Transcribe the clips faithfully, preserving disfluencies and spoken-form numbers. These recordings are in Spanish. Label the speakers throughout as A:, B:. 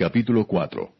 A: Capítulo cuatro.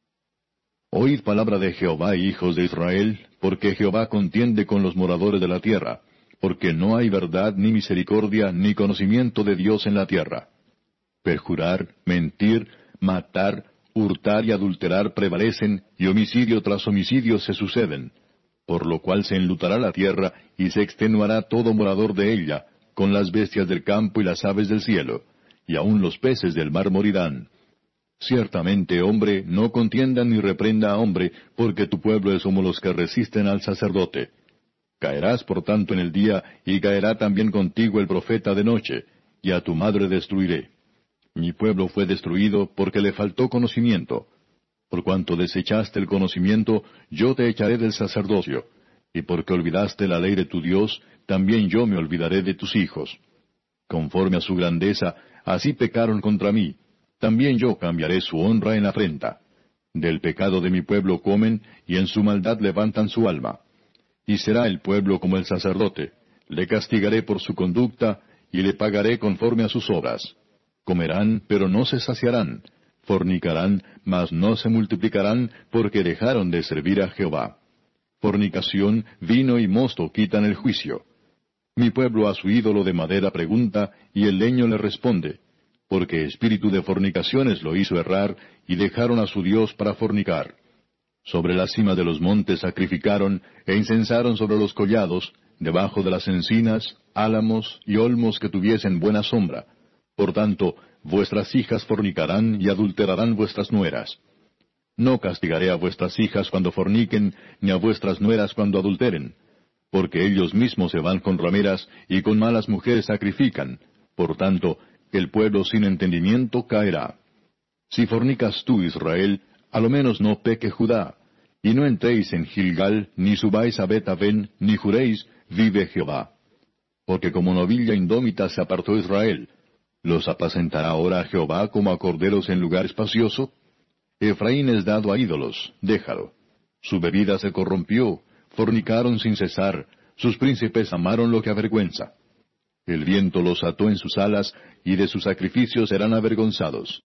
A: Oíd palabra de Jehová, hijos de Israel, porque Jehová contiende con los moradores de la tierra, porque no hay verdad, ni misericordia, ni conocimiento de Dios en la tierra. Perjurar, mentir, matar, hurtar y adulterar prevalecen, y homicidio tras homicidio se suceden, por lo cual se enlutará la tierra, y se extenuará todo morador de ella, con las bestias del campo y las aves del cielo, y aun los peces del mar morirán. Ciertamente, hombre, no contienda ni reprenda a hombre, porque tu pueblo es como los que resisten al sacerdote. Caerás por tanto en el día, y caerá también contigo el profeta de noche, y a tu madre destruiré. Mi pueblo fue destruido porque le faltó conocimiento. Por cuanto desechaste el conocimiento, yo te echaré del sacerdocio, y porque olvidaste la ley de tu Dios, también yo me olvidaré de tus hijos. Conforme a su grandeza, así pecaron contra mí. También yo cambiaré su honra en afrenta. Del pecado de mi pueblo comen, y en su maldad levantan su alma. Y será el pueblo como el sacerdote. Le castigaré por su conducta, y le pagaré conforme a sus obras. Comerán, pero no se saciarán. Fornicarán, mas no se multiplicarán, porque dejaron de servir a Jehová. Fornicación, vino y mosto quitan el juicio. Mi pueblo a su ídolo de madera pregunta, y el leño le responde. Porque espíritu de fornicaciones lo hizo errar, y dejaron a su Dios para fornicar. Sobre la cima de los montes sacrificaron, e incensaron sobre los collados, debajo de las encinas, álamos y olmos que tuviesen buena sombra. Por tanto, vuestras hijas fornicarán y adulterarán vuestras nueras. No castigaré a vuestras hijas cuando forniquen, ni a vuestras nueras cuando adulteren. Porque ellos mismos se van con rameras, y con malas mujeres sacrifican. Por tanto, el pueblo sin entendimiento caerá. Si fornicas tú, Israel, a lo menos no peque Judá. Y no entréis en Gilgal, ni subáis a Bet-aven, ni juréis, vive Jehová. Porque como novilla indómita se apartó Israel. ¿Los apacentará ahora Jehová como a corderos en lugar espacioso? Efraín es dado a ídolos, déjalo. Su bebida se corrompió, fornicaron sin cesar, sus príncipes amaron lo que avergüenza. El viento los ató en sus alas, y de sus sacrificios serán avergonzados.